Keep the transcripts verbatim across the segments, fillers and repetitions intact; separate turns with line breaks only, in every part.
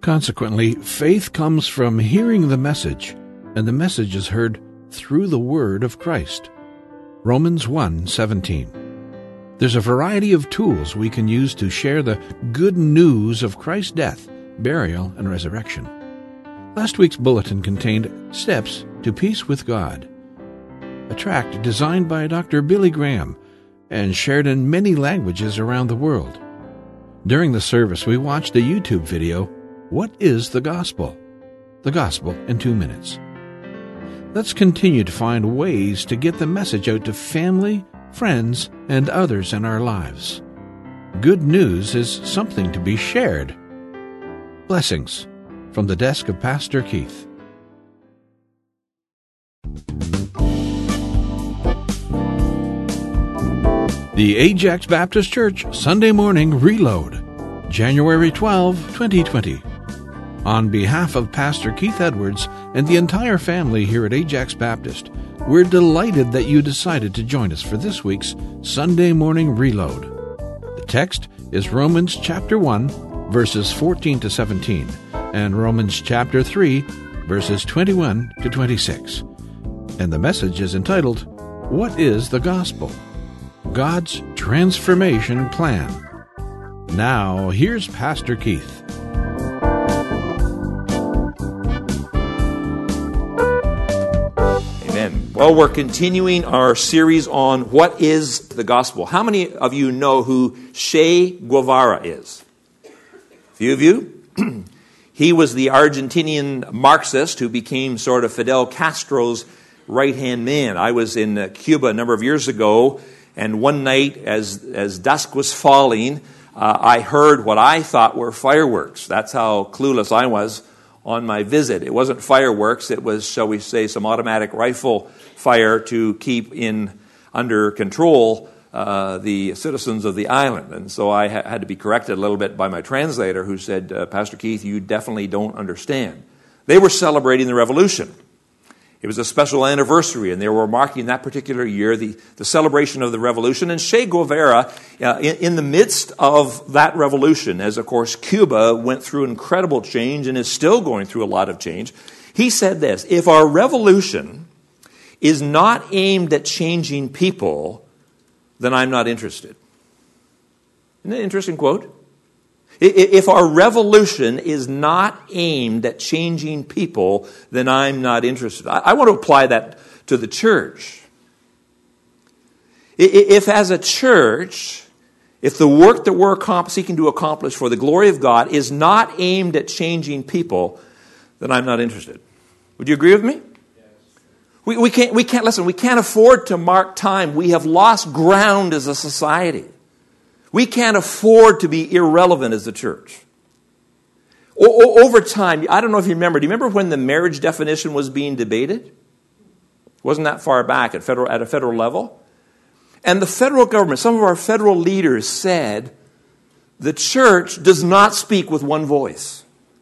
Consequently, faith comes from hearing the message, and the message is heard through the word of Christ. Romans one seventeen. There's a variety of tools we can use to share the good news of Christ's death, burial, and resurrection. Last week's bulletin contained Steps to Peace with God, a tract designed by Doctor Billy Graham and shared in many languages around the world. During the service, we watched a YouTube video, What is the Gospel? The Gospel in two minutes. Let's continue to find ways to get the message out to family, friends, and others in our lives. Good news is something to be shared. Blessings from the desk of Pastor Keith. The Ajax Baptist Church Sunday Morning Reload, January twelfth, twenty twenty. On behalf of Pastor Keith Edwards and the entire family here at Ajax Baptist, we're delighted that you decided to join us for this week's Sunday Morning Reload. The text is Romans chapter one, verses fourteen to seventeen, and Romans chapter three, verses twenty-one to twenty-six. And the message is entitled, What is the Gospel? God's Transformation Plan. Now, here's Pastor Keith.
Amen. Well, we're continuing our series on what is the gospel. How many of you know who Che Guevara is? A few of you. He was the Argentinian Marxist who became sort of Fidel Castro's right-hand man. I was in Cuba a number of years ago, and one night as, as dusk was falling, uh, I heard what I thought were fireworks. That's how clueless I was on my visit. It wasn't fireworks, it was, shall we say, some automatic rifle fire to keep in under control uh, the citizens of the island. And so I ha- had to be corrected a little bit by my translator, who said, uh, Pastor Keith, you definitely don't understand. They were celebrating the revolution. It was a special anniversary, and they were marking that particular year, the, the celebration of the revolution. And Che Guevara, uh, in, in the midst of that revolution, as of course Cuba went through incredible change and is still going through a lot of change, he said this: if our revolution is not aimed at changing people, then I'm not interested. Isn't that an interesting quote? If our revolution is not aimed at changing people, then I'm not interested. I want to apply that to the church. If as a church, if the work that we're seeking to accomplish for the glory of God is not aimed at changing people, then I'm not interested. Would you agree with me? We, we can't, we can't, listen, we can't afford to mark time. We have lost ground as a society. We can't afford to be irrelevant as a church. O- over time, I don't know if you remember, do you remember when the marriage definition was being debated? It wasn't that far back at federal at a federal level. And the federal government, some of our federal leaders said, the church does not speak with one voice.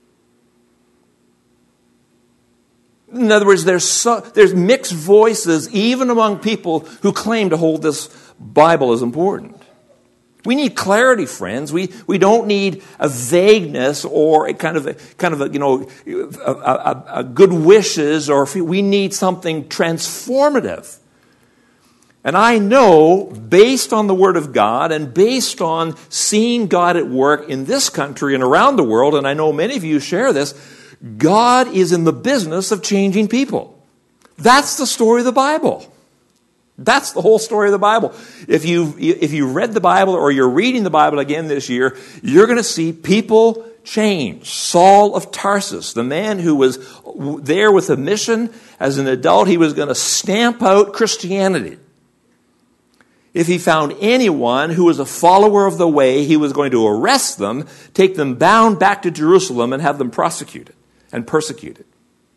In other words, there's so, there's mixed voices even among people who claim to hold this Bible as important. We need clarity, friends. We we don't need a vagueness or a kind of a kind of a you know a, a, a good wishes, or we need something transformative. And I know, based on the Word of God and based on seeing God at work in this country and around the world, and I know many of you share this, God is in the business of changing people. That's the story of the Bible. That's the whole story of the Bible. If you if you read the Bible or you're reading the Bible again this year, you're going to see people change. Saul of Tarsus, the man who was there with a mission as an adult, he was going to stamp out Christianity. If he found anyone who was a follower of the way, he was going to arrest them, take them bound back to Jerusalem, and have them prosecuted and persecuted.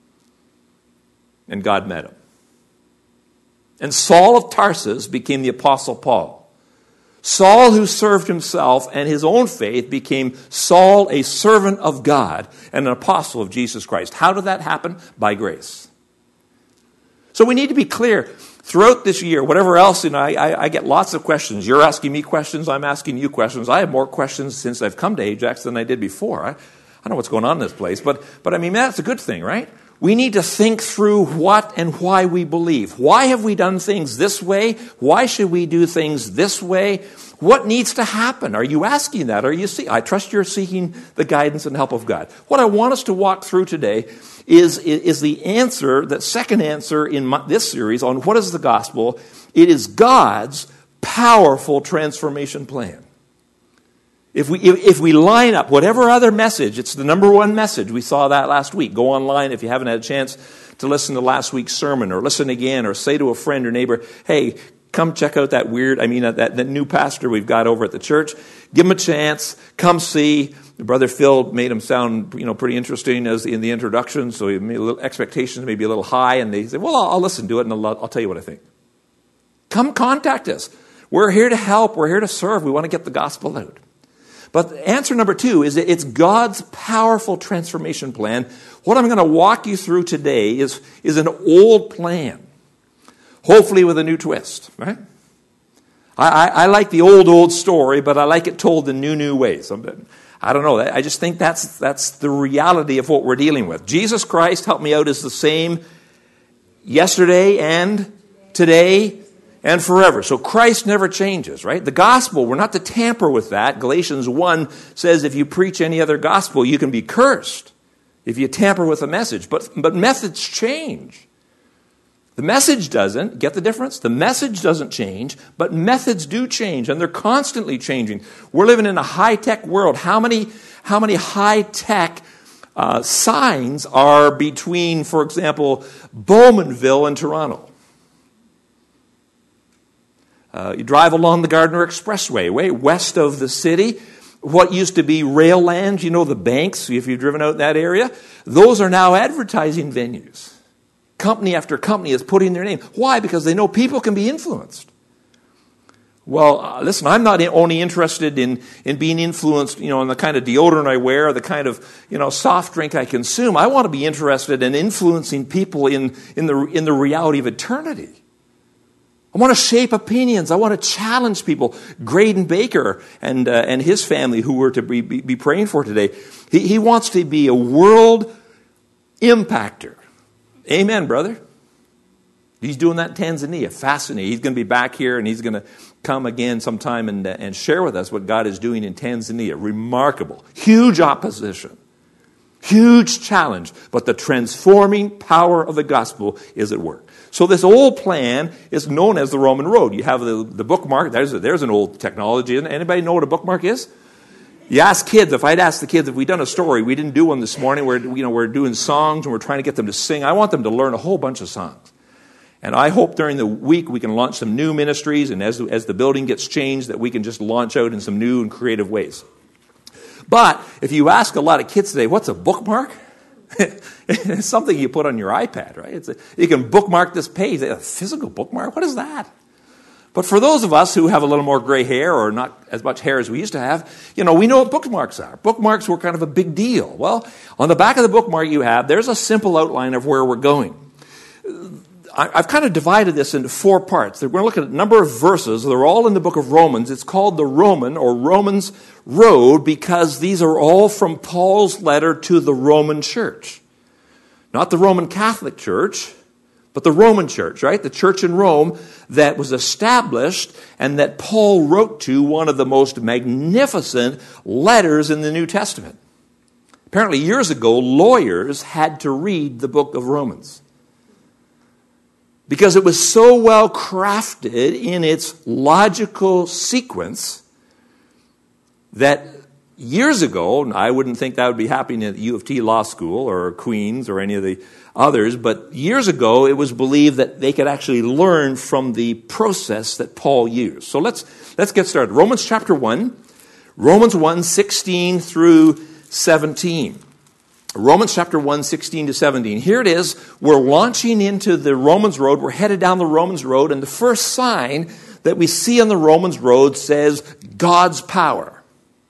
And God met him. And Saul of Tarsus became the Apostle Paul. Saul, who served himself and his own faith, became Saul, a servant of God and an apostle of Jesus Christ. How did that happen? By grace. So we need to be clear. Throughout this year, whatever else, you know, I, I, I get lots of questions. You're asking me questions. I'm asking you questions. I have more questions since I've come to Ajax than I did before. I, I don't know what's going on in this place, but, but I mean, that's a good thing, right? We need to think through what and why we believe. Why have we done things this way? Why should we do things this way? What needs to happen? Are you asking that? Are you see? I trust you're seeking the guidance and help of God. What I want us to walk through today is, is the answer, the second answer in my, this series on what is the gospel. It is God's powerful transformation plan. If we, if, if we line up whatever other message, it's the number one message. We saw that last week. Go online if you haven't had a chance to listen to last week's sermon, or listen again, or say to a friend or neighbor, hey, come check out that weird, I mean, that, that new pastor we've got over at the church. Give him a chance. Come see. Brother Phil made him sound, you know, pretty interesting as in the introduction, so he made a little, expectations maybe a little high, and they said, well, I'll, I'll listen to it, and I'll, I'll tell you what I think. Come contact us. We're here to help. We're here to serve. We want to get the gospel out. But answer number two is that it's God's powerful transformation plan. What I'm going to walk you through today is, is an old plan, hopefully with a new twist, right? I, I, I like the old, old story, but I like it told in new, new ways. I don't know. I just think that's, that's the reality of what we're dealing with. Jesus Christ, help me out, is the same yesterday and today and forever. So Christ never changes, right? The gospel, we're not to tamper with that. Galatians one says if you preach any other gospel, you can be cursed if you tamper with the message. But, but methods change. The message doesn't. Get the difference? The message doesn't change, but methods do change, and they're constantly changing. We're living in a high-tech world. How many, how many high-tech uh, signs are between, for example, Bowmanville and Toronto? Uh, you drive along the Gardiner Expressway, way west of the city. What used to be rail land, you know, the banks, if you've driven out in that area, those are now advertising venues. Company after company is putting their name. Why? Because they know people can be influenced. Well, uh, listen, I'm not only interested in, in being influenced, you know, in the kind of deodorant I wear, or the kind of, you know, soft drink I consume. I want to be interested in influencing people in, in the in the reality of eternity. I want to shape opinions. I want to challenge people. Graydon Baker and uh, and his family, who we're to be, be, be praying for today, he, he wants to be a world impactor. Amen, brother. He's doing that in Tanzania. Fascinating. He's going to be back here, and he's going to come again sometime and, uh, and share with us what God is doing in Tanzania. Remarkable. Huge opposition. Huge challenge. But the transforming power of the gospel is at work. So this old plan is known as the Roman road. You have the, the bookmark. There's, a, there's an old technology. Anybody know what a bookmark is? You ask kids, if I'd ask the kids, if we'd done a story, we didn't do one this morning, we're, you know, we're doing songs and we're trying to get them to sing. I want them to learn a whole bunch of songs. And I hope during the week we can launch some new ministries, and as, as the building gets changed, that we can just launch out in some new and creative ways. But if you ask a lot of kids today, what's a bookmark? It's something you put on your iPad, right? It's a, you can bookmark this page. A physical bookmark? What is that? But for those of us who have a little more gray hair, or not as much hair as we used to have, you know, we know what bookmarks are. Bookmarks were kind of a big deal. Well, on the back of the bookmark you have, there's a simple outline of where we're going. I've kind of divided this into four parts. We're going to look at a number of verses. They're all in the book of Romans. It's called the Roman or Romans Road because these are all from Paul's letter to the Roman church. Not the Roman Catholic Church, but the Roman church, right? The church in Rome that was established and that Paul wrote to, one of the most magnificent letters in the New Testament. Apparently, years ago, lawyers had to read the book of Romans, because it was so well crafted in its logical sequence that years ago, I wouldn't think that would be happening at U of T Law School or Queens or any of the others, but years ago it was believed that they could actually learn from the process that Paul used. So let's let's get started. Romans chapter one, Romans one, sixteen through seventeen. Romans chapter one, sixteen to seventeen. Here it is. We're launching into the Romans road. We're headed down the Romans road. And the first sign that we see on the Romans road says God's power.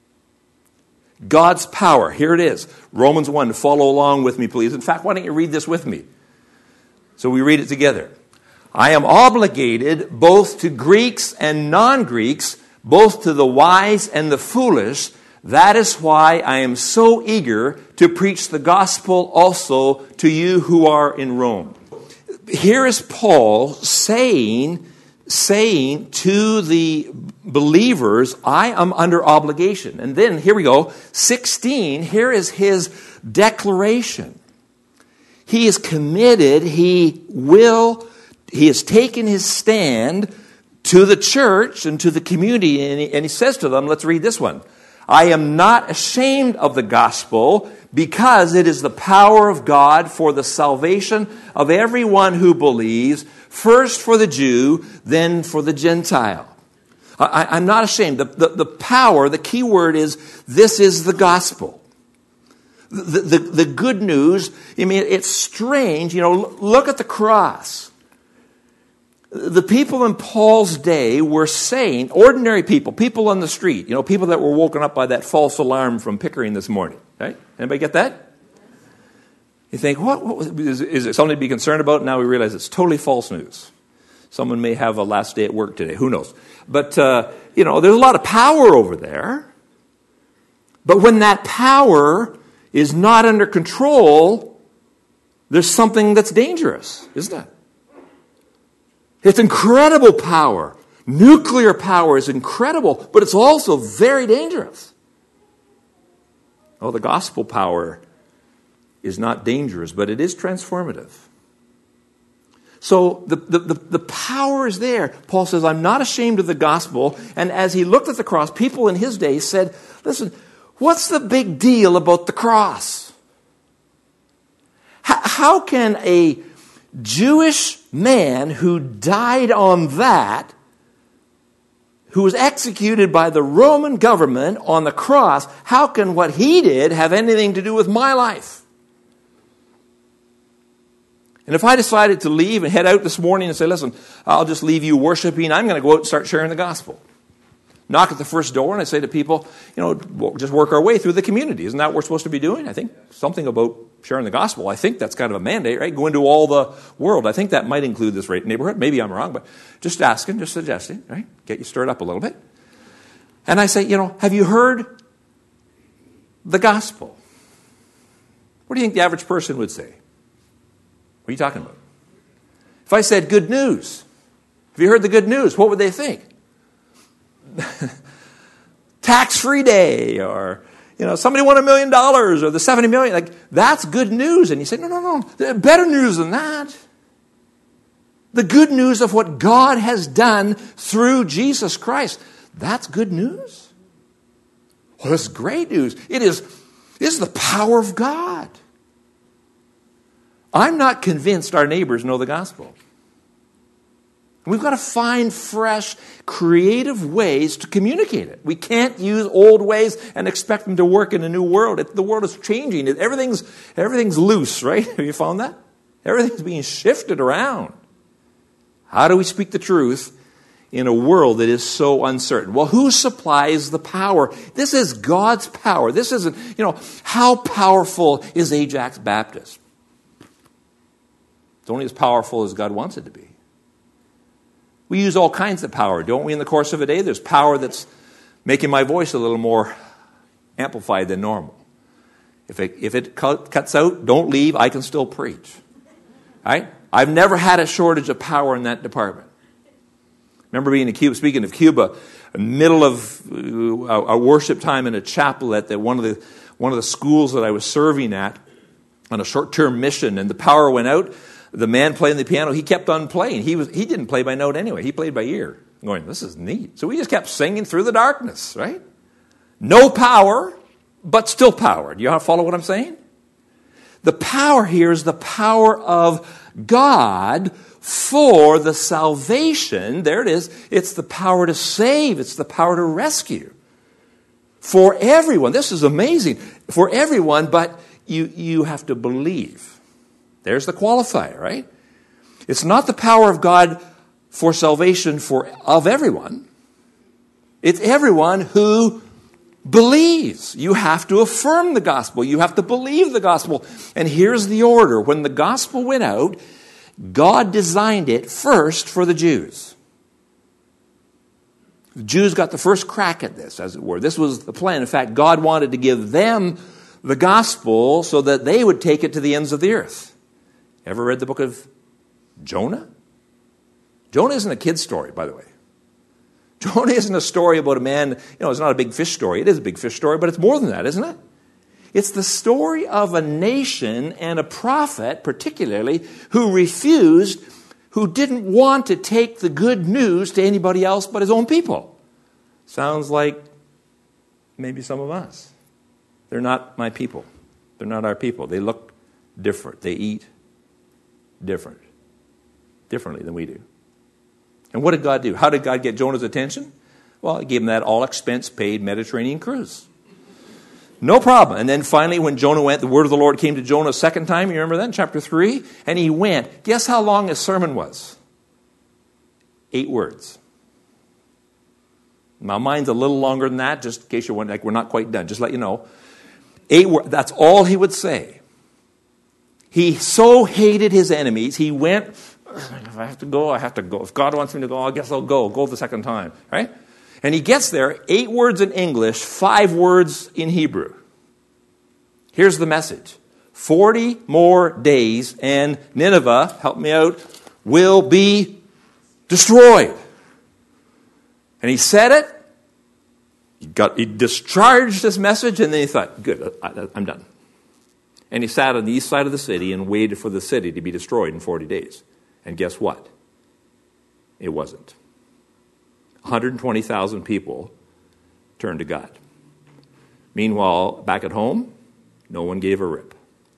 God's power. Here it is. Romans one. Follow along with me, please. In fact, why don't you read this with me? So we read it together. I am obligated both to Greeks and non-Greeks, both to the wise and the foolish. That is why I am so eager to preach the gospel also to you who are in Rome. Here is Paul saying, saying to the believers, I am under obligation. And then, here we go, sixteen, here is his declaration. He is committed, he will, he has taken his stand to the church and to the community, and he, and he says to them, let's read this one. I am not ashamed of the gospel, because it is the power of God for the salvation of everyone who believes, first for the Jew, then for the Gentile. I, I'm not ashamed. The, the, the power, the key word is, this is the gospel. The, the, the good news, I mean, it's strange. You know, look at the cross. The people in Paul's day were saying, ordinary people, people on the street, you know, people that were woken up by that false alarm from Pickering this morning, right? Anybody get that? You think, what, what is, is it something to be concerned about? Now we realize it's totally false news. Someone may have a last day at work today, who knows? But, uh, you know, there's a lot of power over there. But when that power is not under control, there's something that's dangerous, isn't it? It's incredible power. Nuclear power is incredible, but it's also very dangerous. Oh, the gospel power is not dangerous, but it is transformative. So the, the, the, the power is there. Paul says, I'm not ashamed of the gospel. And as he looked at the cross, people in his day said, listen, what's the big deal about the cross? H- how can a Jewish man who died on that, who was executed by the Roman government on the cross, how can what he did have anything to do with my life? And if I decided to leave and head out this morning and say, listen, I'll just leave you worshiping, I'm going to go out and start sharing the gospel. Knock at the first door and I say to people, you know, we'll just work our way through the community. Isn't that what we're supposed to be doing? I think something about sharing the gospel. I think that's kind of a mandate, right? Go into all the world. I think that might include this neighborhood. Maybe I'm wrong, but just asking, just suggesting, right? Get you stirred up a little bit. And I say, you know, have you heard the gospel? What do you think the average person would say? What are you talking about? If I said good news, have you heard the good news? What would they think? Tax-free day, or, you know, somebody won a million dollars, or the seventy million. Like, that's good news. And you say, no, no, no. Better news than that. The good news of what God has done through Jesus Christ. That's good news. Well, this is great news. It is, this is the power of God. I'm not convinced our neighbors know the gospel. We've got to find fresh, creative ways to communicate it. We can't use old ways and expect them to work in a new world. It, the world is changing. It, everything's, everything's loose, right? Have you found that? Everything's being shifted around. How do we speak the truth in a world that is so uncertain? Well, who supplies the power? This is God's power. This isn't, you know, how powerful is Ajax Baptist? It's only as powerful as God wants it to be. We use all kinds of power, don't we, in the course of a day? There's power that's making my voice a little more amplified than normal. If it, if it cut, cuts out, don't leave, I can still preach. Right? I've never had a shortage of power in that department. Remember being in Cuba, speaking of Cuba, middle of a worship time in a chapel at the, one of the one of the schools that I was serving at on a short-term mission, and the power went out. The man playing the piano, he kept on playing. He was he didn't play by note anyway. He played by ear. I'm going, this is neat. So we just kept singing through the darkness, right? No power, but still power. Do you follow what I'm saying? The power here is the power of God for the salvation. There it is. It's the power to save. It's the power to rescue. For everyone. This is amazing. For everyone, but you, you have to believe. There's the qualifier, right? It's not the power of God for salvation for of everyone. It's everyone who believes. You have to affirm the gospel. You have to believe the gospel. And here's the order. When the gospel went out, God designed it first for the Jews. The Jews got the first crack at this, as it were. This was the plan. In fact, God wanted to give them the gospel so that they would take it to the ends of the earth. Ever read the book of Jonah? Jonah isn't a kid's story, by the way. Jonah isn't a story about a man, you know, it's not a big fish story. It is a big fish story, but it's more than that, isn't it? It's the story of a nation and a prophet, particularly, who refused, who didn't want to take the good news to anybody else but his own people. Sounds like maybe some of us. They're not my people. They're not our people. They look different. They eat different. Differently than we do. And what did God do? How did God get Jonah's attention? Well, he gave him that all-expense-paid Mediterranean cruise. No problem. And then finally, when Jonah went, the word of the Lord came to Jonah a second time. You remember that in chapter three? And he went. Guess how long his sermon was? Eight words. My mind's a little longer than that, just in case you're wondering, like, we're not quite done. Just let you know. Eight words. That's all he would say. He so hated his enemies, he went, if I have to go, I have to go. If God wants me to go, I guess I'll go. Go the second time. Right? And he gets there, eight words in English, five words in Hebrew. Here's the message. Forty more days and Nineveh, help me out, will be destroyed. And he said it. He, got, he discharged his message, and then he thought, good, I, I'm done. And he sat on the east side of the city and waited for the city to be destroyed in forty days. And guess what? It wasn't. one hundred twenty thousand people turned to God. Meanwhile, back at home, no one gave a rip.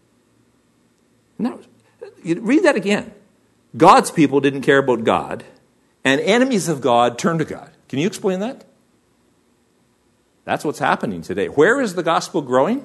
No, read that again. God's people didn't care about God, and enemies of God turned to God. Can you explain that? That's what's happening today. Where is the gospel growing?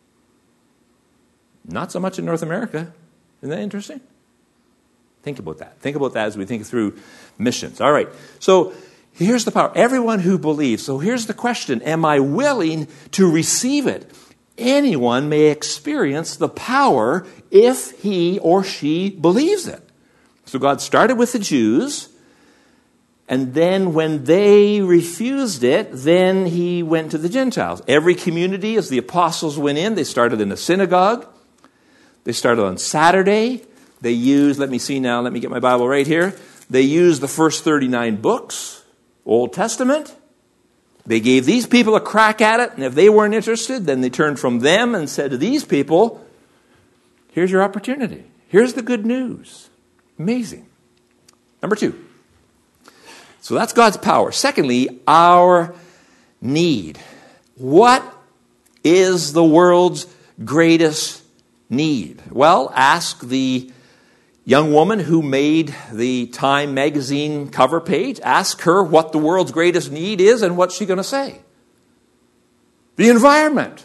Not so much in North America. Isn't that interesting? Think about that. Think about that as we think through missions. All right. So here's the power. Everyone who believes. So here's the question. Am I willing to receive it? Anyone may experience the power if he or she believes it. So God started with the Jews. And then when they refused it, then he went to the Gentiles. Every community, as the apostles went in, they started in a synagogue. They started on Saturday. They used, let me see now, let me get my Bible right here. They used the first thirty-nine books, Old Testament. They gave these people a crack at it, and if they weren't interested, then they turned from them and said to these people, here's your opportunity. Here's the good news. Amazing. Number two. So that's God's power. Secondly, our need. What is the world's greatest need? Well, ask the young woman who made the Time magazine cover page. Ask her what the world's greatest need is, and what's she going to say? The environment.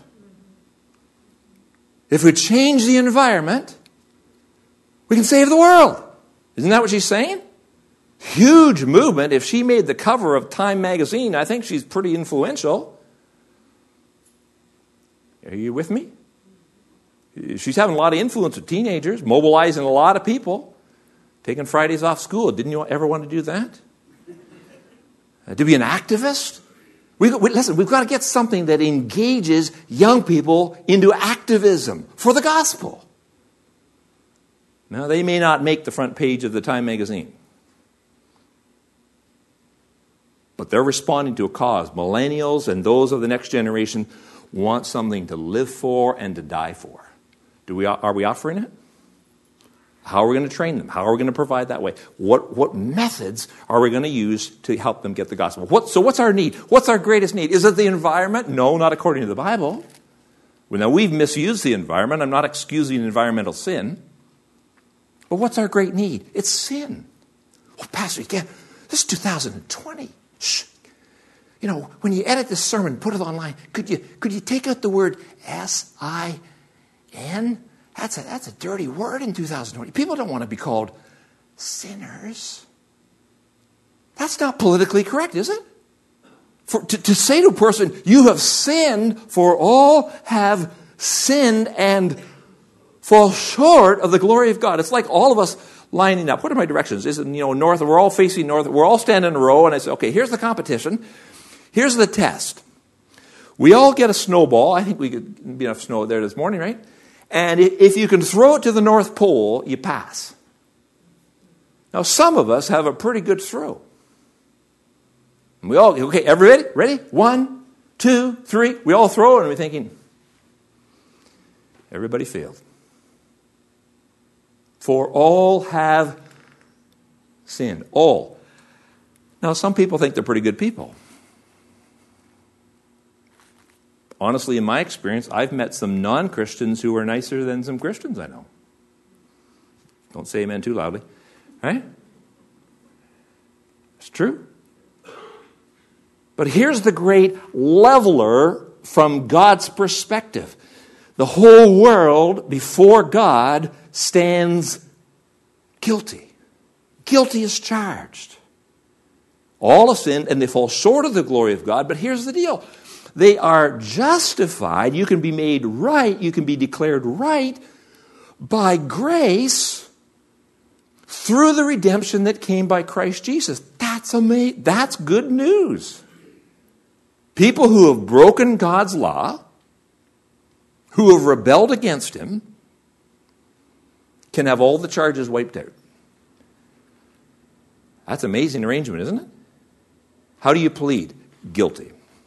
If we change the environment, we can save the world. Isn't that what she's saying? Huge movement. If she made the cover of Time magazine, I think she's pretty influential. Are you with me? She's having a lot of influence with teenagers, mobilizing a lot of people, taking Fridays off school. Didn't you ever want to do that? Uh, to be an activist? We, we, listen, we've got to get something that engages young people into activism for the gospel. Now, they may not make the front page of the Time magazine, but they're responding to a cause. Millennials and those of the next generation want something to live for and to die for. Do we, are we offering it? How are we going to train them? How are we going to provide that way? What, what methods are we going to use to help them get the gospel? What, so what's our need? What's our greatest need? Is it the environment? No, not according to the Bible. Well, now, we've misused the environment. I'm not excusing environmental sin. But what's our great need? It's sin. Well, Pastor, again, this is two thousand twenty. Shh. You know, when you edit this sermon, put it online, could you could you take out the word S I N? That's a, that's a dirty word in two thousand twenty. People don't want to be called sinners. That's not politically correct, is it? For, to, to say to a person, you have sinned, for all have sinned and fall short of the glory of God. It's like all of us lining up. What are my directions? Is it, you know, north? We're all facing north. We're all standing in a row, and I say, okay, here's the competition. Here's the test. We all get a snowball. I think we could be enough snow there this morning, right? And if you can throw it to the North Pole, you pass. Now, some of us have a pretty good throw. And we all, okay, everybody, ready? One, two, three. We all throw, and we're thinking, everybody failed. For all have sinned. All. Now, some people think they're pretty good people. Honestly, in my experience, I've met some non-Christians who are nicer than some Christians I know. Don't say amen too loudly. Right? It's true. But here's the great leveler from God's perspective. The whole world before God stands guilty. Guilty as charged. All have sinned and they fall short of the glory of God. But here's the deal. They are justified. You can be made right. You can be declared right by grace through the redemption that came by Christ Jesus. That's amazing. That's good news. People who have broken God's law, who have rebelled against Him, can have all the charges wiped out. That's an amazing arrangement, isn't it? How do you plead? Guilty.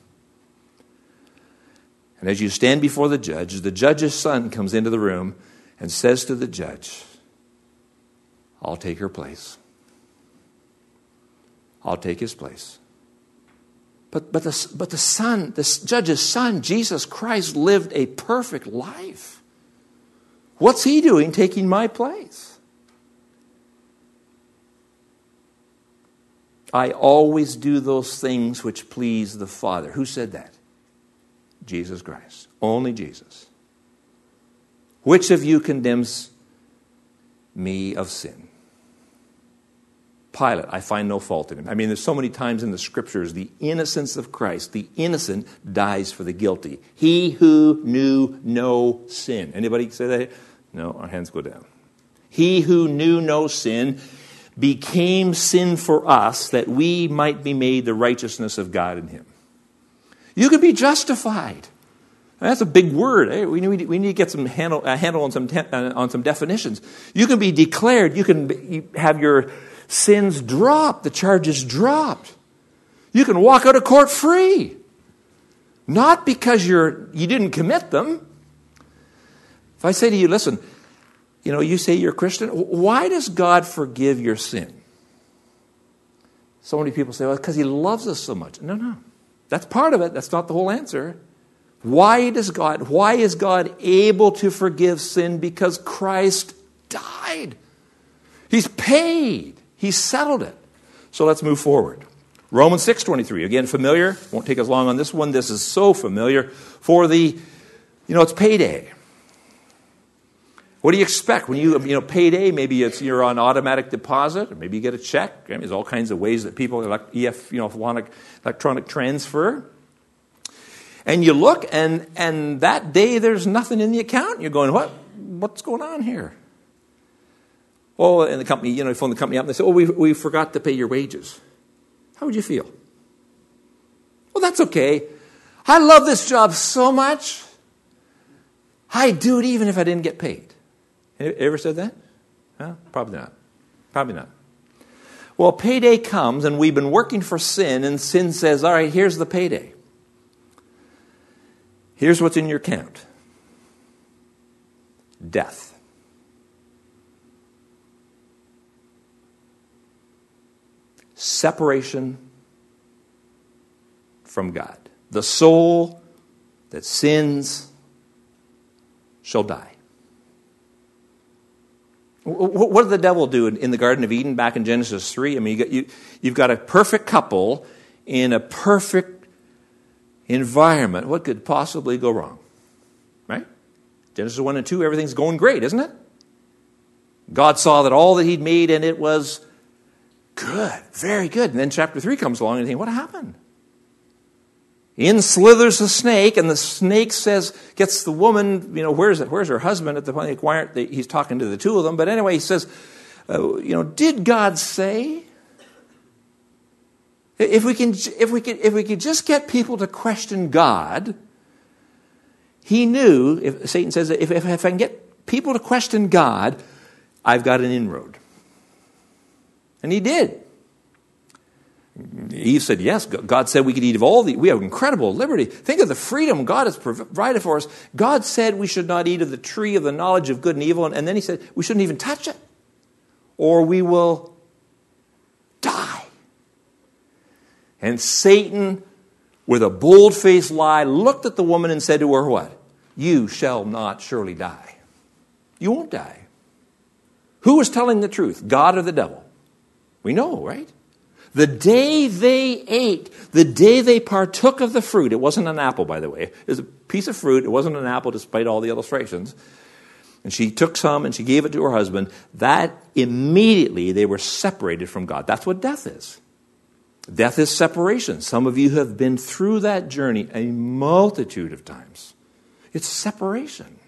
And as you stand before the judge, the judge's son comes into the room and says to the judge, I'll take her place. I'll take his place. But, but, the, but the son, the judge's son, Jesus Christ, lived a perfect life. What's he doing taking my place? I always do those things which please the Father. Who said that? Jesus Christ. Only Jesus. Which of you condemns me of sin? Pilate, I find no fault in him. I mean, there's so many times in the scriptures, the innocence of Christ, the innocent dies for the guilty. He who knew no sin. Anybody say that? No, our hands go down. He who knew no sin became sin for us that we might be made the righteousness of God in him. You can be justified. That's a big word. Eh? We need, we need to get some handle, uh, handle on some te- uh, on some definitions. You can be declared. You can be, you have your sins dropped. The charges dropped. You can walk out of court free. Not because you're you didn't commit them. If I say to you, listen, you know, you say you're a Christian. Why does God forgive your sin? So many people say, well, because He loves us so much. No, no. That's part of it. That's not the whole answer. Why does God, why is God able to forgive sin? Because Christ died. He's paid. He settled it. So let's move forward. Romans six twenty-three. Again, familiar. Won't take us long on this one. This is so familiar. For the, you know, it's payday. What do you expect when you, you know, payday? Maybe it's you're on automatic deposit, or maybe you get a check. I mean, there's all kinds of ways that people, elect, E F, you know, electronic, electronic transfer. And you look, and and that day there's nothing in the account. You're going, what? What's going on here? Oh, and the company, you know, you phone the company up and they say, oh, we we forgot to pay your wages. How would you feel? Well, that's okay. I love this job so much. I'd do it even if I didn't get paid. Ever said that? Well, probably not. Probably not. Well, payday comes, and we've been working for sin, and sin says, all right, here's the payday. Here's what's in your account. Death. Separation from God. The soul that sins shall die. What did the devil do in the Garden of Eden back in Genesis three? I mean, you got, you, you've got a perfect couple in a perfect environment. What could possibly go wrong? Right? Genesis one and two, everything's going great, isn't it? God saw that all that He'd made and it was good, very good. And then chapter three comes along and you think, what happened? In slithers the snake, and the snake says, gets the woman, you know, where's it? Where's her husband at the point? He's talking to the two of them. But anyway, he says, uh, you know, did God say? If we can, if we could, if we could just get people to question God, he knew, if Satan says, if, if, if I can get people to question God, I've got an inroad. And he did. Eve said, yes, God said we could eat of all the, we have incredible liberty. Think of the freedom God has provided for us. God said we should not eat of the tree of the knowledge of good and evil. And then he said we shouldn't even touch it, or we will die. And Satan, with a bold-faced lie, looked at the woman and said to her, what? You shall not surely die. You won't die. Who was telling the truth, God or the devil? We know, right? The day they ate, the day they partook of the fruit, it wasn't an apple, by the way. It was a piece of fruit. It wasn't an apple, despite all the illustrations. And she took some and she gave it to her husband. That immediately they were separated from God. That's what death is. Death is separation. Some of you have been through that journey a multitude of times. It's separation.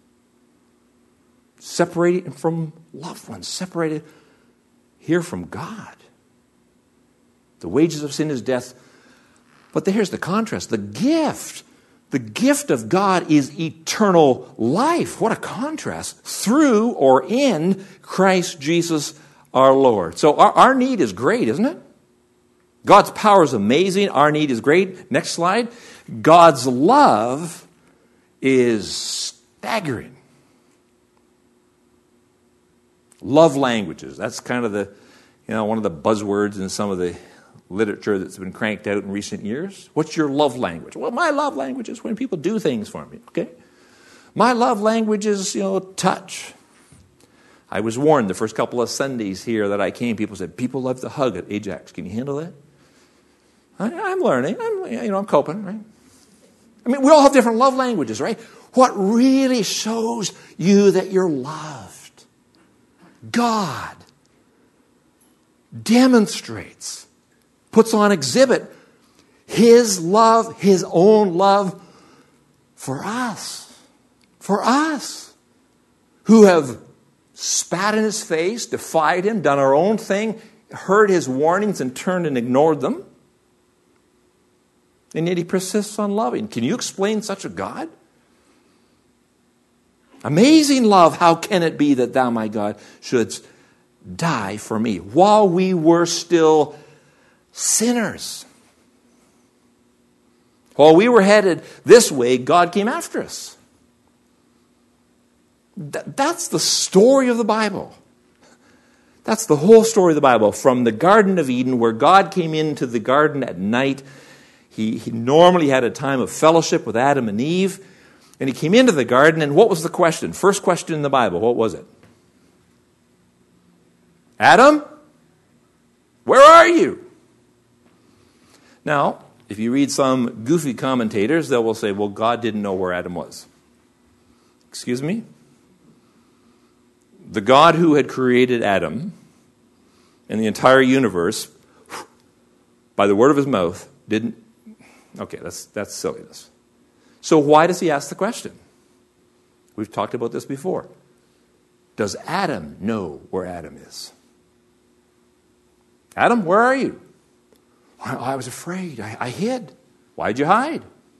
Separated from loved ones. Separated here from God. The wages of sin is death. But here's the contrast. The gift, the gift of God is eternal life. What a contrast. Through or in Christ Jesus our Lord. So our, our need is great, isn't it? God's power is amazing. Our need is great. Next slide. God's love is staggering. Love languages. That's kind of the, you know, one of the buzzwords in some of the literature that's been cranked out in recent years. What's your love language? Well, my love language is when people do things for me, okay? My love language is, you know, touch. I was warned the first couple of Sundays here that I came, people said, people love to hug at Ajax. Can you handle that? I, I'm learning. I'm, you know, I'm coping, right? I mean, we all have different love languages, right? What really shows you that you're loved? God demonstrates, puts on exhibit His love, His own love for us. For us who have spat in His face, defied Him, done our own thing, heard His warnings and turned and ignored them. And yet He persists on loving. Can you explain such a God? Amazing love, how can it be that thou, my God, shouldst die for me while we were still sinners? While we were headed this way, God came after us. Th- that's the story of the Bible. That's the whole story of the Bible. From the Garden of Eden, where God came into the garden at night. He, he normally had a time of fellowship with Adam and Eve. And He came into the garden, and what was the question? First question in the Bible, what was it? Adam, where are you? Now, if you read some goofy commentators, they will say, well, God didn't know where Adam was. Excuse me? The God who had created Adam and the entire universe by the word of His mouth didn't. Okay, that's that's silliness. So why does He ask the question? We've talked about this before. Does Adam know where Adam is? Adam, where are you? I, I was afraid. I, I hid. Why'd you hide?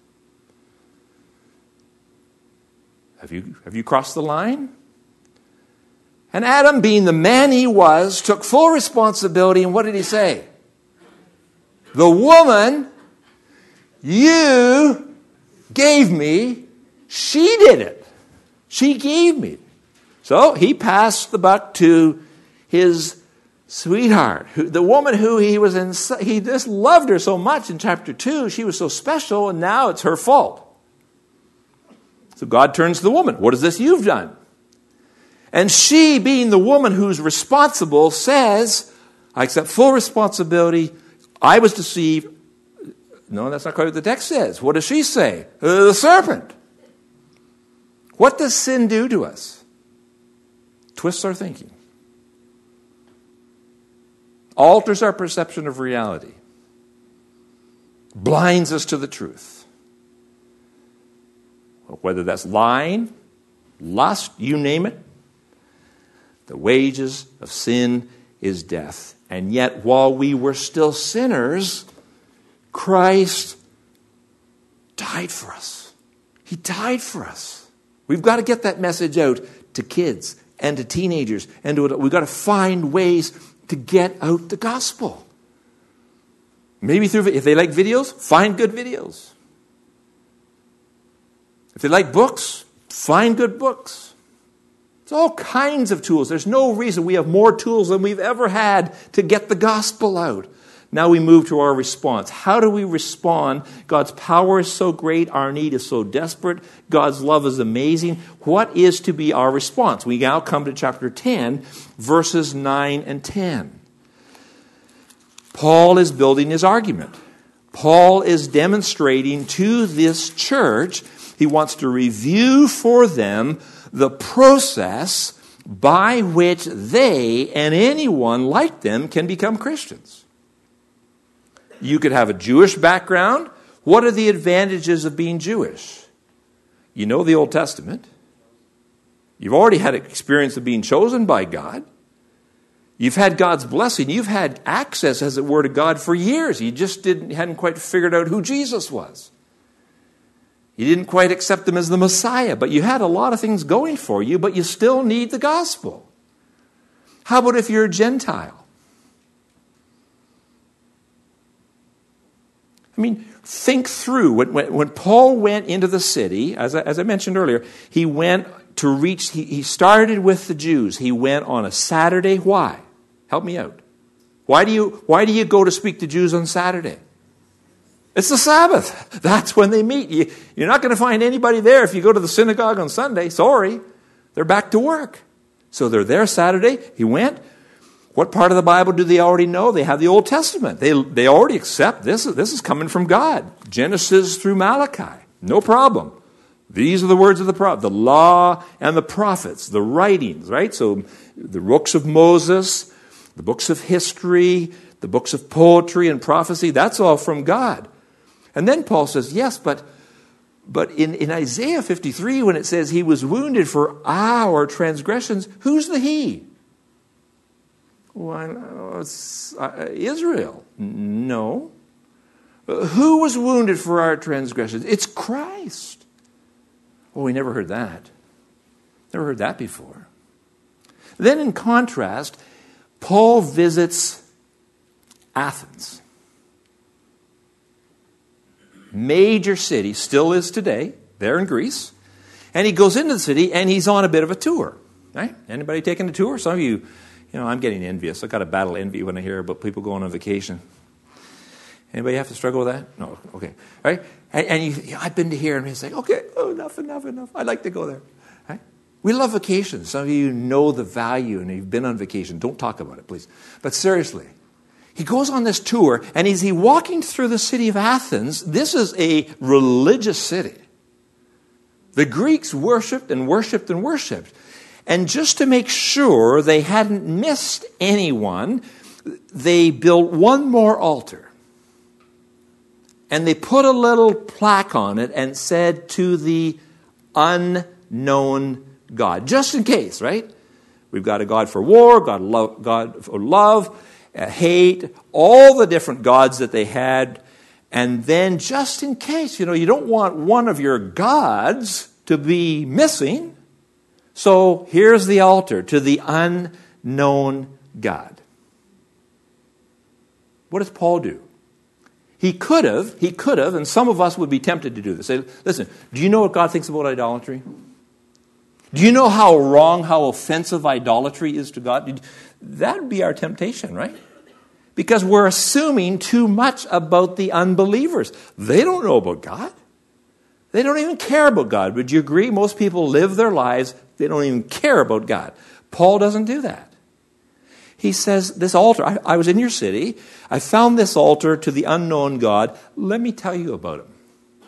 Have you, have you crossed the line? And Adam, being the man he was, took full responsibility. And what did he say? The woman you gave me, she did it. She gave me. So he passed the buck to his sweetheart, who, the woman who he was in, he just loved her so much in chapter two. She was so special, and now it's her fault. So God turns to the woman. What is this you've done? And she, being the woman who's responsible, says, I accept full responsibility. I was deceived. No, that's not quite what the text says. What does she say? Uh, the serpent. What does sin do to us? Twists our thinking. Alters our perception of reality. Blinds us to the truth. Whether that's lying, lust, you name it. The wages of sin is death. And yet, while we were still sinners, Christ died for us. He died for us. We've got to get that message out to kids and to teenagers. And to, we've got to find ways to get out the gospel. Maybe through, if they like videos, find good videos. If they like books, find good books. It's all kinds of tools. There's no reason we have more tools than we've ever had to get the gospel out. Now we move to our response. How do we respond? God's power is so great. Our need is so desperate. God's love is amazing. What is to be our response? We now come to chapter ten, verses nine and ten. Paul is building his argument. Paul is demonstrating to this church, he wants to review for them the process by which they and anyone like them can become Christians. You could have a Jewish background. What are the advantages of being Jewish? You know the Old Testament. You've already had experience of being chosen by God. You've had God's blessing. You've had access, as it were, to God for years. You just didn't hadn't quite figured out who Jesus was. You didn't quite accept him as the Messiah, but you had a lot of things going for you, but you still need the gospel. How about if you're a Gentile? I mean, think through. When, when, when Paul went into the city, as I, as I mentioned earlier, he went to reach, he, he started with the Jews. He went on a Saturday. Why? Help me out. Why do you, why do you go to speak to Jews on Saturday? It's the Sabbath. That's when they meet. You, you're not going to find anybody there if you go to the synagogue on Sunday. Sorry. They're back to work. So they're there Saturday. He went. What part of the Bible do they already know? They have the Old Testament. They, they already accept this. This is coming from God. Genesis through Malachi. No problem. These are the words of the prophet, the law and the prophets, the writings, right? So the books of Moses, the books of history, the books of poetry and prophecy, that's all from God. And then Paul says, yes, but but in, in Isaiah fifty-three, when it says he was wounded for our transgressions, who's the he? Well, it's uh, Israel. No. Who was wounded for our transgressions? It's Christ. Oh, we never heard that. Never heard that before. Then in contrast, Paul visits Athens. Major city, still is today, there in Greece. And he goes into the city and he's on a bit of a tour. Right? Anybody taking a tour? Some of you, you know, I'm getting envious. I've got to battle envy when I hear about people going on vacation. Anybody have to struggle with that? No. Okay. Right? And, and you, you know, I've been to here and he's like, okay, oh, enough, enough, enough. I'd like to go there. Right? We love vacations. Some of you know the value and you've been on vacation. Don't talk about it, please. But seriously, he goes on this tour and is he walking through the city of Athens? This is a religious city. The Greeks worshipped and worshipped and worshipped. And just to make sure they hadn't missed anyone, they built one more altar. And they put a little plaque on it and said, to the unknown God. Just in case, right? We've got a God for war, God, love, God for love, uh, hate, all the different gods that they had. And then just in case, you know, you don't want one of your gods to be missing. So here's the altar to the unknown God. What does Paul do? He could have, he could have, and some of us would be tempted to do this. Say, listen, do you know what God thinks about idolatry? Do you know how wrong, how offensive idolatry is to God? That would be our temptation, right? Because we're assuming too much about the unbelievers. They don't know about God. They don't even care about God. Would you agree? Most people live their lives, they don't even care about God. Paul doesn't do that. He says, this altar, I, I was in your city, I found this altar to the unknown God. Let me tell you about him.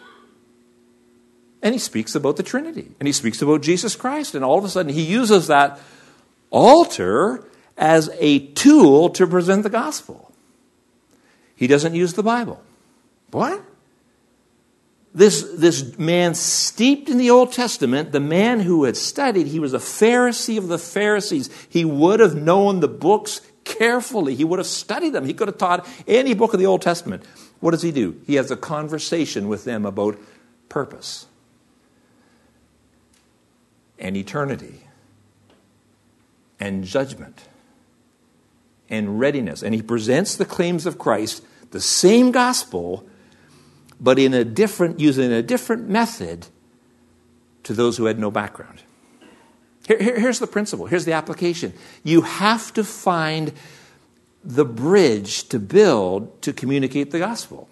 And he speaks about the Trinity. And he speaks about Jesus Christ. And all of a sudden he uses that altar as a tool to present the gospel. He doesn't use the Bible. What? This, this man steeped in the Old Testament, the man who had studied, he was a Pharisee of the Pharisees. He would have known the books carefully. He would have studied them. He could have taught any book of the Old Testament. What does he do? He has a conversation with them about purpose and eternity and judgment and readiness. And he presents the claims of Christ, the same gospel, but in a different, using a different method to those who had no background. Here, here, here's the principle. Here's the application. You have to find the bridge to build to communicate the gospel.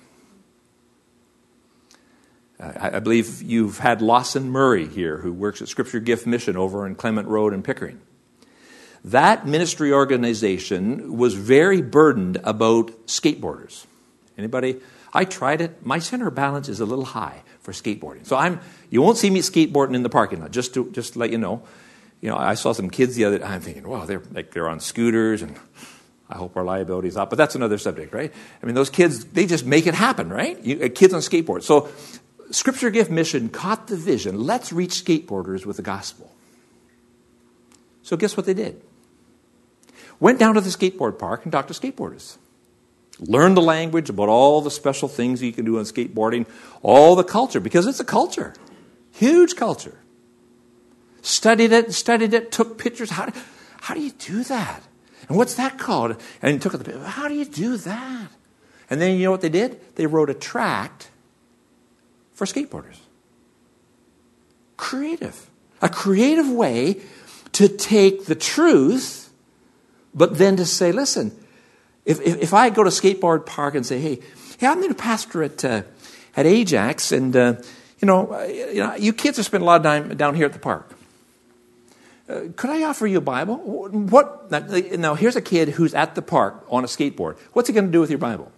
Uh, I, I believe you've had Lawson Murray here, who works at Scripture Gift Mission over in Clement Road in Pickering. That ministry organization was very burdened about skateboarders. Anybody? I tried it. My center of balance is a little high for skateboarding. So I'm. You won't see me skateboarding in the parking lot, just to just to let you know. You know, I saw some kids the other day. I'm thinking, wow, they're like they're on scooters, and I hope our liability is up. But that's another subject, right? I mean, those kids, they just make it happen, right? You, uh, kids on skateboards. So Scripture Gift Mission caught the vision. Let's reach skateboarders with the gospel. So guess what they did? Went down to the skateboard park and talked to skateboarders. Learned the language about all the special things you can do on skateboarding, all the culture, because it's a culture. Huge culture. Studied it, studied it, took pictures. How, how do you do that? And what's that called? And took it. How do you do that? And then you know what they did? They wrote a tract for skateboarders. Creative. A creative way to take the truth, but then to say, listen, if, if, if I go to skateboard park and say, hey, hey, I'm the pastor at uh, at Ajax, and uh, you know, uh, you know, you kids are spending a lot of time down here at the park. Uh, could I offer you a Bible? What? Now, here's a kid who's at the park on a skateboard. What's he going to do with your Bible?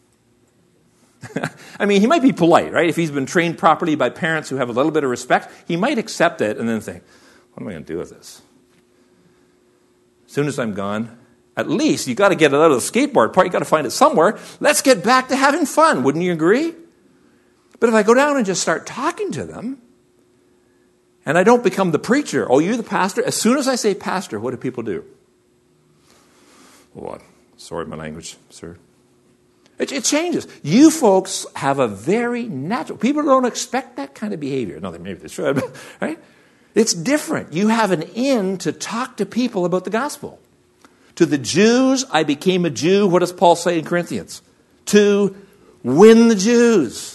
I mean, he might be polite, right? If he's been trained properly by parents who have a little bit of respect, he might accept it and then think, what am I going to do with this? As soon as I'm gone, at least you got to get it out of the skateboard park. You got to find it somewhere. Let's get back to having fun. Wouldn't you agree? But if I go down and just start talking to them, and I don't become the preacher, oh, you're the pastor. As soon as I say pastor, what do people do? What? Sorry, my language, sir. It, it changes. You folks have a very natural. People don't expect that kind of behavior. No, maybe they should, right? It's different. You have an in to talk to people about the gospel. To the Jews, I became a Jew. What does Paul say in Corinthians? To win the Jews.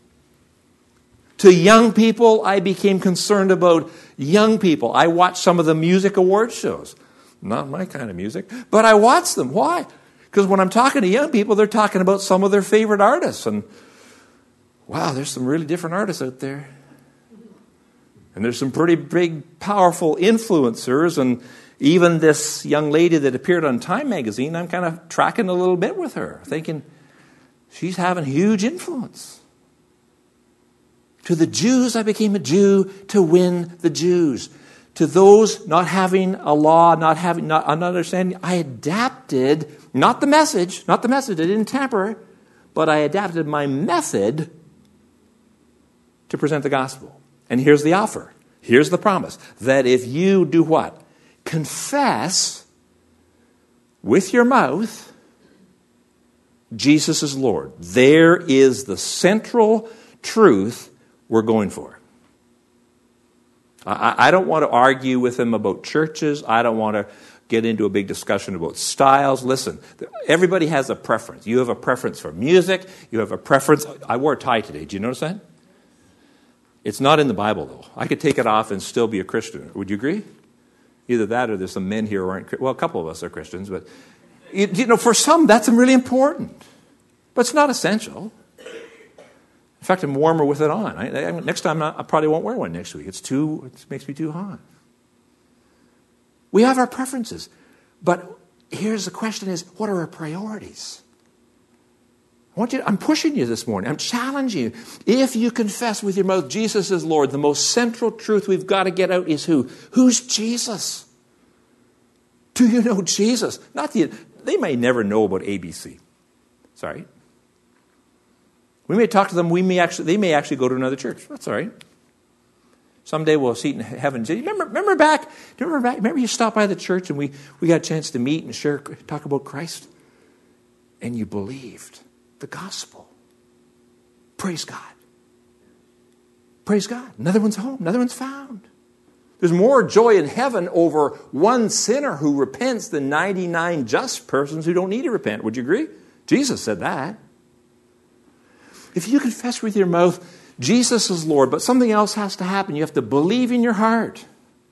To young people, I became concerned about young people. I watched some of the music award shows. Not my kind of music, but I watched them. Why? Because when I'm talking to young people, they're talking about some of their favorite artists. And wow, there's some really different artists out there. And there's some pretty big, powerful influencers. And even this young lady that appeared on Time magazine, I'm kind of tracking a little bit with her, thinking she's having huge influence. To the Jews, I became a Jew to win the Jews. To those not having a law, not having not understanding, I adapted, not the message, not the message, I didn't tamper, but I adapted my method to present the gospel. And here's the offer. Here's the promise. That if you do what? Confess with your mouth Jesus is Lord. There is the central truth we're going for. I, I don't want to argue with him about churches. I don't want to get into a big discussion about styles. Listen, everybody has a preference. You have a preference for music. You have a preference. I wore a tie today. Did you notice that? It's not in the Bible, though. I could take it off and still be a Christian. Would you agree? Either that or there's some men here who aren't, well, a couple of us are Christians, but, you know, for some, that's really important. But it's not essential. In fact, I'm warmer with it on. I, I, next time, I, I probably won't wear one next week. It's too, it makes me too hot. We have our preferences. But here's the question is, what are our priorities? I want you, I'm pushing you this morning. I'm challenging you. If you confess with your mouth Jesus is Lord, the most central truth we've got to get out is who? Who's Jesus? Do you know Jesus? Not the, they may never know about A B C. Sorry. We may talk to them. We may actually, they may actually go to another church. That's all right. Someday we'll see it in heaven. Remember, remember back, do you remember back? Remember you stopped by the church and we, we got a chance to meet and share, talk about Christ? And you believed the gospel. Praise God. Praise God. Another one's home. Another one's found. There's more joy in heaven over one sinner who repents than ninety-nine just persons who don't need to repent. Would you agree? Jesus said that. If you confess with your mouth Jesus is Lord, but something else has to happen. You have to believe in your heart.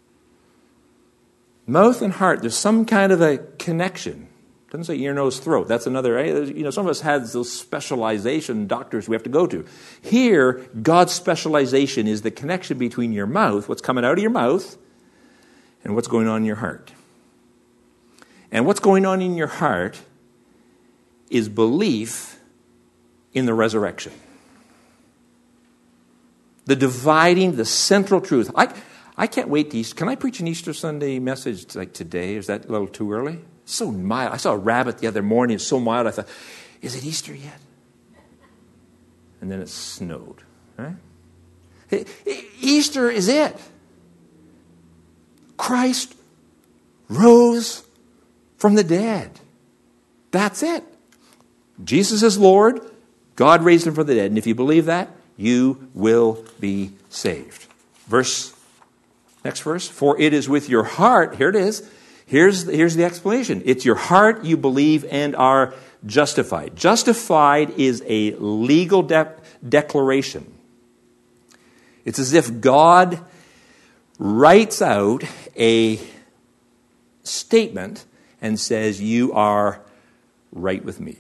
Mouth and heart, there's some kind of a connection. Doesn't say ear, nose, throat. That's another, you know, some of us have those specialization doctors we have to go to. Here, God's specialization is the connection between your mouth, what's coming out of your mouth, and what's going on in your heart. And what's going on in your heart is belief in the resurrection. The dividing, the central truth. I, I can't wait to Easter. Can I preach an Easter Sunday message like today? Is that a little too early? It's so mild. I saw a rabbit the other morning. It's so mild. I thought, is it Easter yet? And then it snowed. Right? Easter is it. Christ rose from the dead. That's it. Jesus is Lord. God raised him from the dead. And if you believe that, you will be saved. Verse, next verse. For it is with your heart, here it is. Here's, here's the explanation. It's your heart you believe and are justified. Justified is a legal de- declaration. It's as if God writes out a statement and says, you are right with me.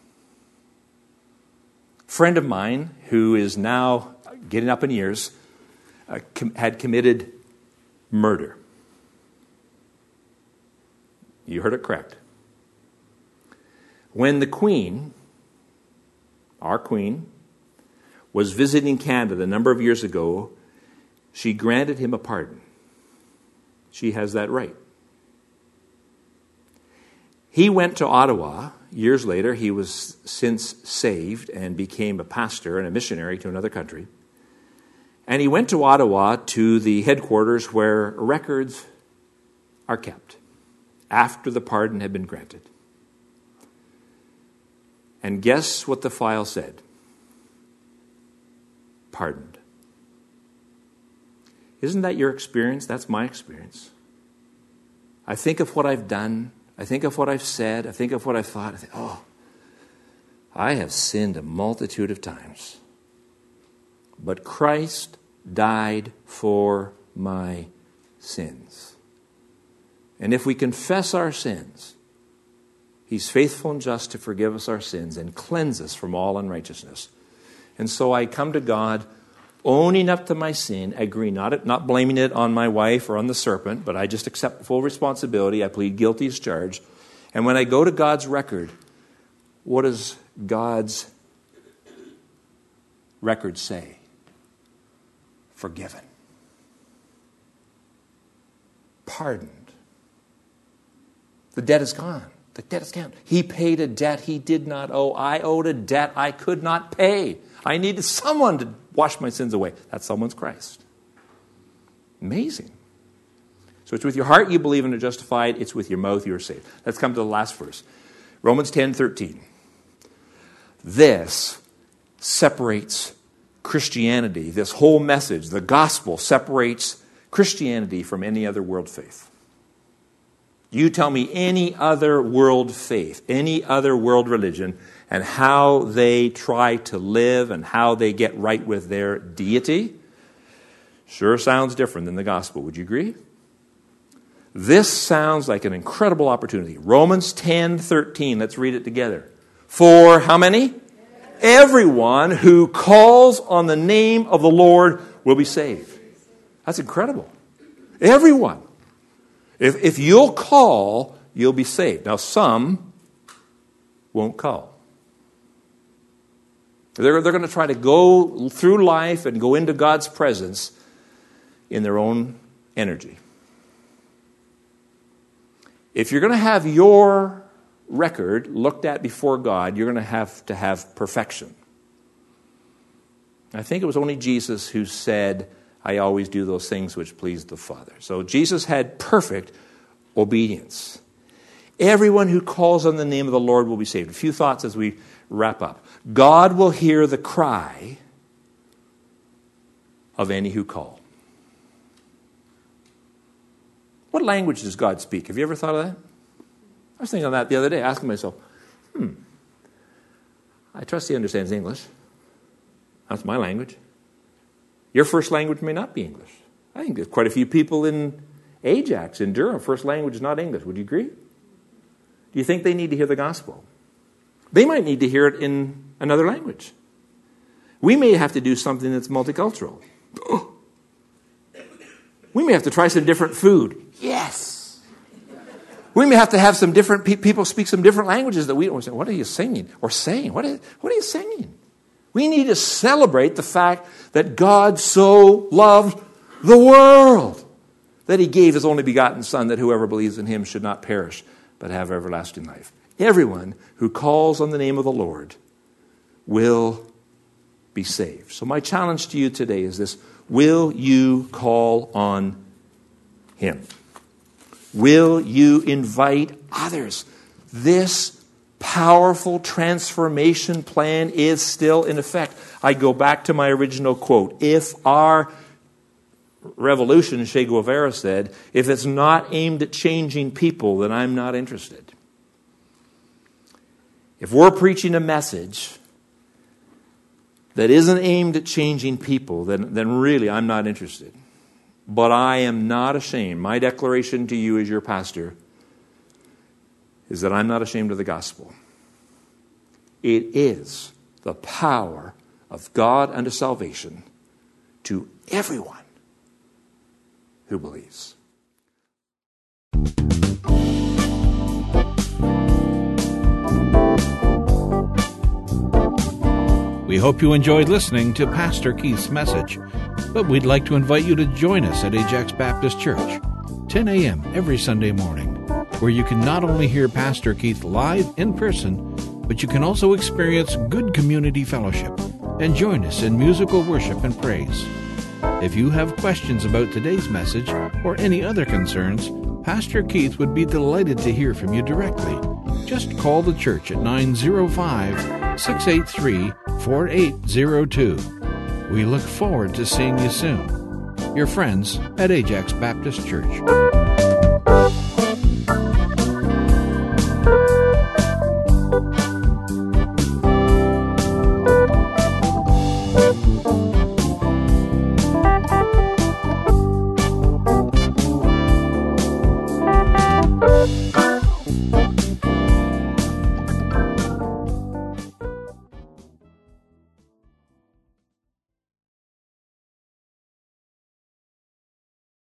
A friend of mine who is now getting up in years uh, com- had committed murder. You heard it correct. When the Queen, our Queen, was visiting Canada a number of years ago, she granted him a pardon. She has that right. He went to Ottawa. Years later, he was since saved and became a pastor and a missionary to another country. And he went to Ottawa to the headquarters where records are kept after the pardon had been granted. And guess what the file said? Pardoned. Isn't that your experience? That's my experience. I think of what I've done. I think of what I've said. I think of what I've thought. I think, oh, I have sinned a multitude of times. But Christ died for my sins. And if we confess our sins, he's faithful and just to forgive us our sins and cleanse us from all unrighteousness. And so I come to God owning up to my sin, agreeing, not, not blaming it on my wife or on the serpent, but I just accept full responsibility. I plead guilty as charged. And when I go to God's record, what does God's record say? Forgiven. Pardoned. The debt is gone. The debt is gone. He paid a debt he did not owe. I owed a debt I could not pay. I needed someone to wash my sins away. That someone's Christ. Amazing. So it's with your heart you believe and are justified. It's with your mouth you are saved. Let's come to the last verse. Romans ten thirteen. This separates Christianity. This whole message, the gospel, separates Christianity from any other world faith. You tell me any other world faith, any other world religion, and how they try to live and how they get right with their deity, sure sounds different than the gospel. Would you agree? This sounds like an incredible opportunity. Romans ten thirteen, let's read it together. For how many? Everyone who calls on the name of the Lord will be saved. That's incredible. Everyone. If, if you'll call, you'll be saved. Now, some won't call. They're, they're going to try to go through life and go into God's presence in their own energy. If you're going to have your record looked at before God, you're going to have to have perfection. I think it was only Jesus who said, I always do those things which please the Father. So Jesus had perfect obedience. Everyone who calls on the name of the Lord will be saved. A few thoughts as we wrap up. God will hear the cry of any who call. What language does God speak? Have you ever thought of that? I was thinking of that the other day, asking myself, hmm, I trust he understands English. That's my language. Your first language may not be English. I think there's quite a few people in Ajax, in Durham, first language is not English. Would you agree? Do you think they need to hear the gospel? They might need to hear it in another language. We may have to do something that's multicultural. We may have to try some different food. Yes. We may have to have some different pe- people speak some different languages that we don't say. What are you singing? Or saying? What is, what are you singing? We need to celebrate the fact that God so loved the world that he gave his only begotten Son, that whoever believes in him should not perish, but have everlasting life. Everyone who calls on the name of the Lord will be saved. So my challenge to you today is this: will you call on him? Will you invite others? This powerful transformation plan is still in effect. I go back to my original quote. If our revolution, Che Guevara said, if it's not aimed at changing people, then I'm not interested. If we're preaching a message that isn't aimed at changing people, then, then really I'm not interested. But I am not ashamed. My declaration to you as your pastor is that I'm not ashamed of the gospel. It is the power of God unto salvation to everyone who believes.
We hope you enjoyed listening to Pastor Keith's message, but we'd like to invite you to join us at Ajax Baptist Church, ten a.m. every Sunday morning, where you can not only hear Pastor Keith live in person, but you can also experience good community fellowship and join us in musical worship and praise. If you have questions about today's message or any other concerns, Pastor Keith would be delighted to hear from you directly. Just call the church at nine oh five, six eight three, four eight zero two. We look forward to seeing you soon. Your friends at Ajax Baptist Church.